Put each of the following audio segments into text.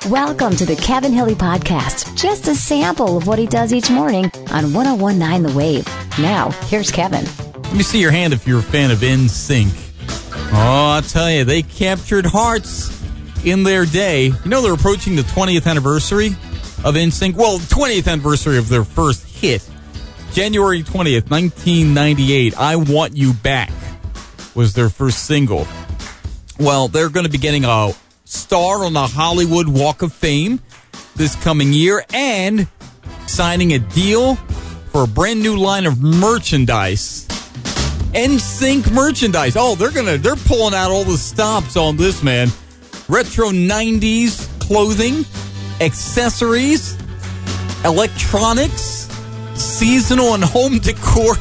Welcome to the Kevin Hilly Podcast. Just a sample of what he does each morning on 101.9 The Wave. Now, here's Kevin. Let me see your hand if you're a fan of NSYNC. Oh, I'll tell you, they captured hearts in their day. You know, they're approaching the 20th anniversary of NSYNC. Well, 20th anniversary of their first hit. January 20th, 1998, I Want You Back was their first single. Well, they're going to be getting a star on the Hollywood Walk of Fame this coming year and signing a deal for a brand new line of merchandise. NSYNC merchandise. Oh, they're pulling out all the stops on this, man. Retro 90s clothing, accessories, electronics, seasonal and home decor.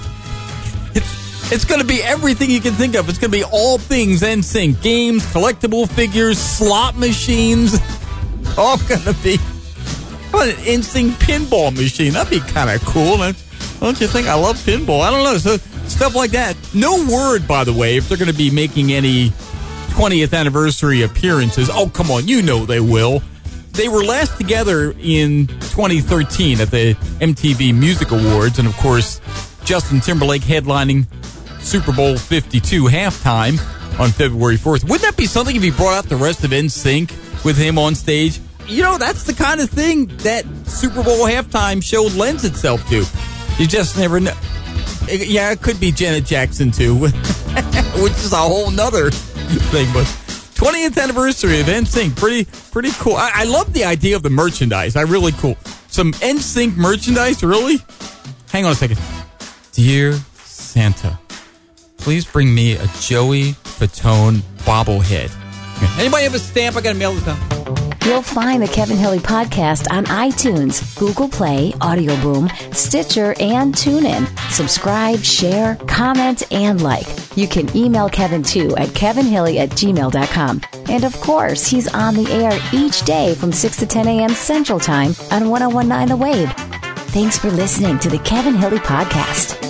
It's going to be everything you can think of. It's going to be all things NSYNC. Games, collectible figures, slot machines. All going to be an NSYNC pinball machine. That'd be kind of cool. Don't you think? I love pinball. I don't know. So stuff like that. No word, by the way, if they're going to be making any 20th anniversary appearances. Oh, come on. You know they will. They were last together in 2013 at the MTV Music Awards. And, of course, Justin Timberlake headlining Super Bowl 52 halftime on February 4th. Wouldn't that be something if he brought out the rest of NSYNC with him on stage? You know, that's the kind of thing that Super Bowl halftime show lends itself to. You just never know. Yeah, it could be Janet Jackson, too, which is a whole nother thing. But 20th anniversary of NSYNC, pretty cool. I love the idea of the merchandise. Really cool. Some NSYNC merchandise, really? Hang on a second. Dear Santa, please bring me a Joey Fatone bobblehead. Anybody have a stamp? I got to mail this down. You'll find the Kevin Hilly Podcast on iTunes, Google Play, Audio Boom, Stitcher, and TuneIn. Subscribe, share, comment, and like. You can email Kevin, too, at kevinhilly@gmail.com. And, of course, he's on the air each day from 6 to 10 a.m. Central Time on 101.9 The Wave. Thanks for listening to the Kevin Hilly Podcast.